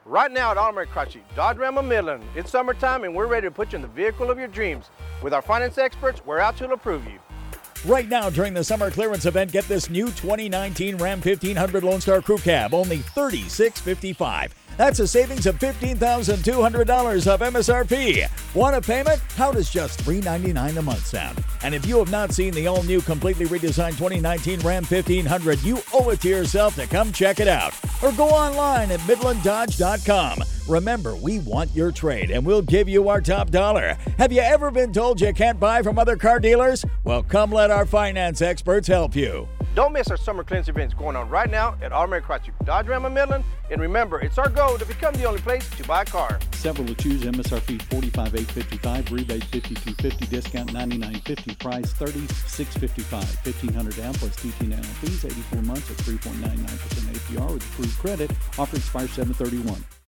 Right now at Automotive Chrysler Jeep Dodge Ram of Midland, it's summertime and we're ready to put you in the vehicle of your dreams. With our finance experts, we're out to approve you. Right now, during the summer clearance event, get this new 2019 Ram 1500 Lone Star Crew Cab, only $36.55. That's a savings of $15,200 of MSRP. Want a payment? How does just $399 a month sound? And if you have not seen the all-new, completely redesigned 2019 Ram 1500, you owe it to yourself to come check it out. Or go online at MidlandDodge.com. Remember, we want your trade, and we'll give you our top dollar. Have you ever been told you can't buy from other car dealers? Well, come let our finance experts help you. Don't miss our summer clearance events going on right now at Automotive Chrysler Jeep Dodge Ram of Midland. And remember, it's our goal to become the only place to buy a car. Several to choose. MSRP $45,855, rebate $52.50, discount $99.50, price $36.55. $1,500 down plus TT annual fees, 84 months at 3.99% APR with approved credit. Offer expires 7/31.